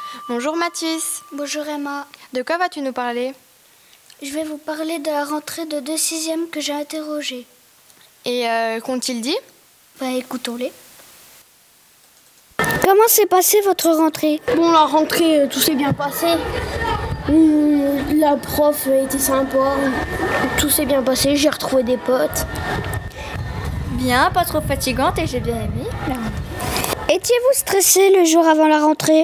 Bonjour Mathis. Bonjour Emma. De quoi vas-tu nous parler? Je vais vous parler de la rentrée de 2 6e que j'ai interrogée. Et qu'ont-ils dit? Écoutons-les. Comment s'est passée votre rentrée? Bon, la rentrée, tout s'est bien passé. La prof était sympa. Tout s'est bien passé, j'ai retrouvé des potes. Bien, pas trop fatigante et j'ai bien aimé. Étiez-vous stressé le jour avant la rentrée?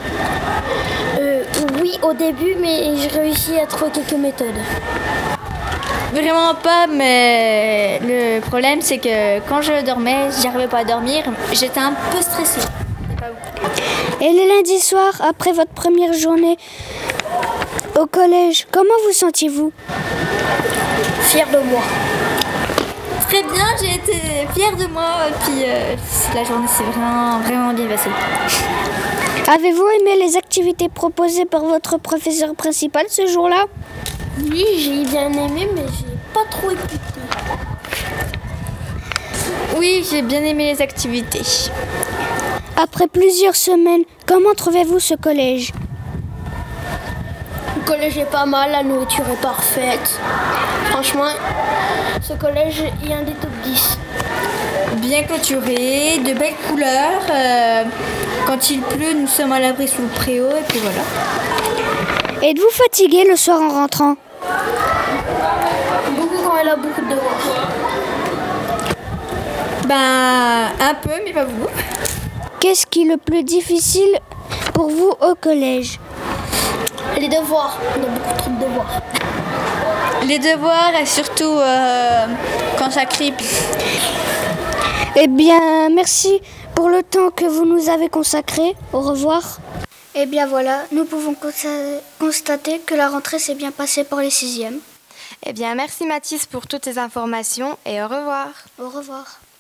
Oui, au début, mais j'ai réussi à trouver quelques méthodes. Vraiment pas, mais le problème c'est que quand je dormais, j'arrivais pas à dormir, j'étais un peu stressée. Et le lundi soir, après votre première journée au collège, comment vous sentiez-vous? Fière de moi. Très bien, j'ai été fière de moi, puis la journée s'est vraiment bien passée. Avez-vous aimé les activités proposées par votre professeur principal ce jour-là? Oui, j'ai bien aimé, mais j'ai pas trop écouté. Oui, j'ai bien aimé les activités. Après plusieurs semaines, comment trouvez-vous ce collège? Le collège est pas mal, la nourriture est parfaite. Franchement, ce collège est un des top 10. Bien clôturé, de belles couleurs. Quand il pleut, nous sommes à l'abri sous le préau et puis voilà. Êtes-vous fatigué le soir en rentrant? Beaucoup quand elle a beaucoup de devoirs. Un peu, mais pas beaucoup. Qu'est-ce qui est le plus difficile pour vous au collège? Les devoirs, on a beaucoup trop de devoirs. Les devoirs et surtout quand ça crie. Eh bien, merci pour le temps que vous nous avez consacré. Au revoir. Eh bien voilà, nous pouvons constater que la rentrée s'est bien passée pour les 6e. Eh bien, merci Mathis pour toutes ces informations et au revoir. Au revoir.